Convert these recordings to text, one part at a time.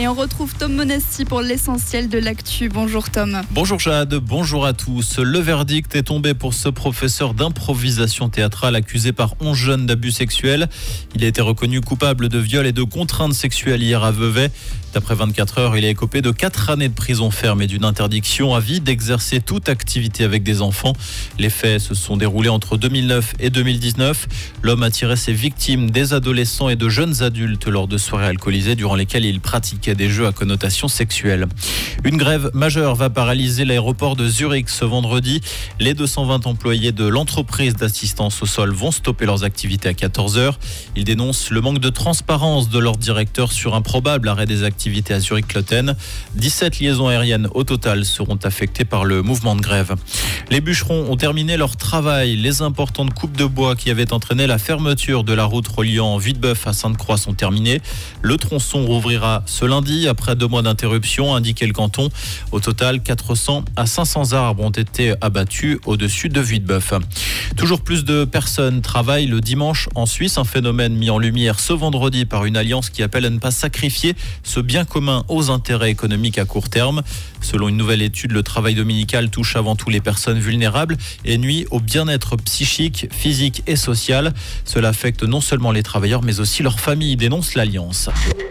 Et on retrouve Tom Monesti pour l'essentiel de l'actu. Bonjour Tom. Bonjour Jade, bonjour à tous. Le verdict est tombé pour ce professeur d'improvisation théâtrale accusé par 11 jeunes d'abus sexuels. Il a été reconnu coupable de viol et de contrainte sexuelle hier à Vevey. D'après 24 heures, il est écopé de 4 années de prison ferme et d'une interdiction à vie d'exercer toute activité avec des enfants. Les faits se sont déroulés entre 2009 et 2019. L'homme a tiré ses victimes, des adolescents et de jeunes adultes lors de soirées alcoolisées durant lesquelles il pratiquait des jeux à connotation sexuelle. Une grève majeure va paralyser l'aéroport de Zurich ce vendredi. Les 220 employés de l'entreprise d'assistance au sol vont stopper leurs activités à 14 heures. Ils dénoncent le manque de transparence de leur directeur sur un probable arrêt des activités à Zurich-Kloten. 17 liaisons aériennes au total seront affectées par le mouvement de grève. Les bûcherons ont terminé leur travail. Les importantes coupes de bois qui avaient entraîné la fermeture de la route reliant Vuitbeuf à Sainte-Croix sont terminées. Le tronçon rouvrira ce lundi après 2 mois d'interruption, indiquait le canton. Au total, 400 à 500 arbres ont été abattus au-dessus de Vuitbeuf. Toujours plus de personnes travaillent le dimanche en Suisse, un phénomène mis en lumière ce vendredi par une alliance qui appelle à ne pas sacrifier ce bien commun aux intérêts économiques à court terme. Selon une nouvelle étude, le travail dominical touche avant tout les personnes vulnérables et nuit au bien-être psychique, physique et social. Cela affecte non seulement les travailleurs mais aussi leurs familles, dénonce l'Alliance.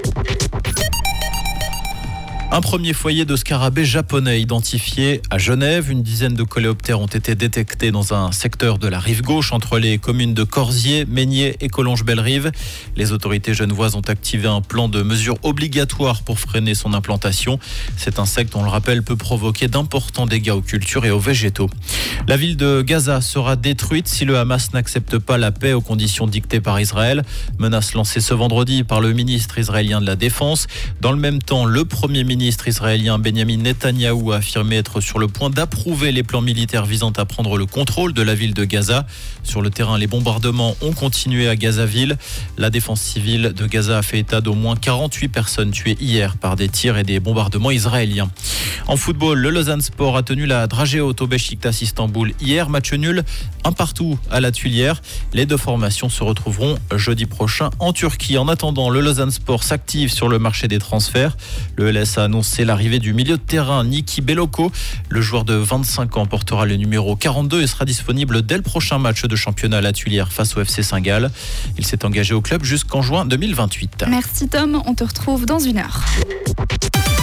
Un premier foyer de scarabées japonais identifié à Genève. Une dizaine de coléoptères ont été détectés dans un secteur de la rive gauche entre les communes de Corzier, Meignier et Collonges-Bellerive. Les autorités genevoises ont activé un plan de mesures obligatoires pour freiner son implantation. Cet insecte, on le rappelle, peut provoquer d'importants dégâts aux cultures et aux végétaux. La ville de Gaza sera détruite si le Hamas n'accepte pas la paix aux conditions dictées par Israël. Menace lancée ce vendredi par le ministre israélien de la Défense. Dans le même temps, le premier ministre israélien Benjamin Netanyahou a affirmé être sur le point d'approuver les plans militaires visant à prendre le contrôle de la ville de Gaza. Sur le terrain, les bombardements ont continué à Gazaville. La défense civile de Gaza a fait état d'au moins 48 personnes tuées hier par des tirs et des bombardements israéliens. En football, le Lausanne Sport a tenu la dragée haute au Beşiktaş Istanbul hier. Match nul, 1-1 à la Tuilière. Les deux formations se retrouveront jeudi prochain en Turquie. En attendant, le Lausanne Sport s'active sur le marché des transferts. Le LS a annoncé l'arrivée du milieu de terrain Niki Belloko. Le joueur de 25 ans portera le numéro 42 et sera disponible dès le prochain match de championnat à la Tuilière face au FC Saint-Gall. Il s'est engagé au club jusqu'en juin 2028. Merci Tom, on te retrouve dans 1 heure.